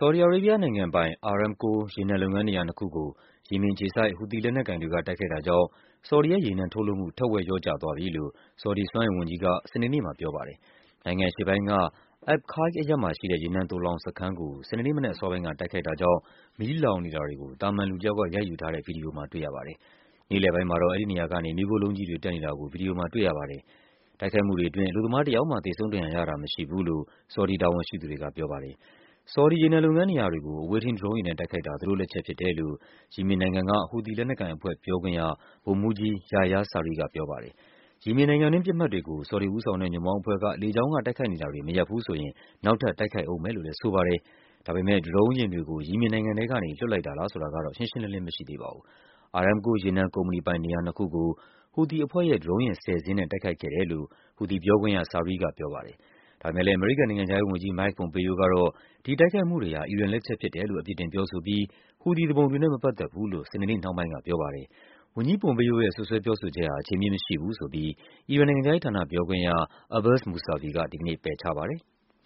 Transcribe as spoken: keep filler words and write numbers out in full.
ဆော်ဒီအာရေးဘီးယားနိုင်ငံပိုင် Aramco ရေနံလုပ်ငန်းနေရာနှစ်ခုကို ယီမင်အခြေစိုက် ဟူသီလက်နက်ကိုင်တွေက တိုက်ခိုက်တာကြောင့် ဆော်ဒီရဲ့ ရေနံထုတ်လုပ်မှု ထက်ဝက်လျော့ကျသွားပြီလို့ ဆော်ဒီ စွမ်းအင်ဝန်ကြီးက စနေနေ့မှာပြောပါတယ်။ နိုင်ငံအရှေ့ပိုင်းက Abqaiq အရပ်မှာရှိတဲ့ ရေနံသိုလှောင်စခန်းကို စနေနေ့မနက်အစောပိုင်းက တိုက်ခိုက်တာကြောင့် မီးလောင်နေတာတွေကို သာမန်လူတယောက်က ရိုက်ယူထားတဲ့ ဗွီဒီယိုမှာ တွေ့ရပါတယ်။ နေ့လည်ပိုင်းမှာတော့ အဲဒီနေရာကနေ မီးခိုးလုံးကြီးတွေ တက်နေတာကို ဗွီဒီယိုမှာတွေ့ရပါတယ်။ တိုက်ခိုက်မှုတွေအတွင်း အလုပ်သမားတယောက်မှ သေဆုံးဒဏ်ရာရတာမရှိဘူးလို့ ဆော်ဒီတာဝန်ရှိသူတွေကပြောပါတယ်။ ဆော်ဒီ ရေနံလုပ်ငန်းနေရာတွေကို အဝေးထိန်း ဒရုန်းယာဉ်နဲ့ တိုက်ခိုက်တာ သူတို့လက်ချက်ဖြစ်တယ်လို့ ယီမင်နိုင်ငံက ဟူသီလက်နက်ကိုင်အဖွဲ့ ပြောခွင့်ရ ဗိုလ်မှူးကြီး Yahya Saree ကပြောပါတယ်။ ယီမင်နိုင်ငံတွင်း ပစ်မှတ်တွေကို ဆော်ဒီဦးဆောင်တဲ့ ညွန့်ပေါင်းအဖွဲ့က လေကြောင်းက တိုက်ခိုက်နေတာတွေ မရပ်ဘူးဆိုရင် နောက်ထပ် တိုက်ခိုက်ဦးမယ်လို့လည်း ဆိုပါတယ်။ ဒါပေမယ့် ဒရုန်းယာဉ်တွေကို ယီမင်နိုင်ငံထဲကနေ လွှတ်လိုက်တာလားဆိုတာကတော့ ရှင်းရှင်းလင်းလင်း မရှိသေးပါဘူး။ Aramco ရေနံကုမ္ပဏီပိုင် နေရာနှစ်ခုကို ဟူသီအဖွဲ့ရဲ့ ဒရုန်းယာဉ် ဆယ်စင်းနဲ့ တိုက်ခိုက်ခဲ့တယ်လို့ ဟူသီပြောခွင့်ရ Saree ကပြောပါတယ်။ ဒါပေမယ့်လည်း အမေရိကန်နိုင်ငံခြားရေးဝန်ကြီး Mike Pompeo ကတော့ ဒီတိုက်ခိုက်မှုတွေဟာ အီရန်လက်ချက်ဖြစ်တယ်လို့ အပြစ်တင်ပြောဆိုပြီး ဟူသီသူပုန်တွေနဲ့ မပတ်သက်ဘူးလို့ စနေနေ့နှောင်းပိုင်းကပြောပါတယ်။ ဝန်ကြီး Pompeo ရဲ့ စွပ်စွဲပြောဆိုချက်ဟာ အခြေအမြစ်မရှိဘူးဆိုပြီး အီရန်နိုင်ငံခြားရေးဌာန ပြောခွင့်ရ Abbas Mousavi က ဒီကနေ့ ပယ်ချပါတယ်။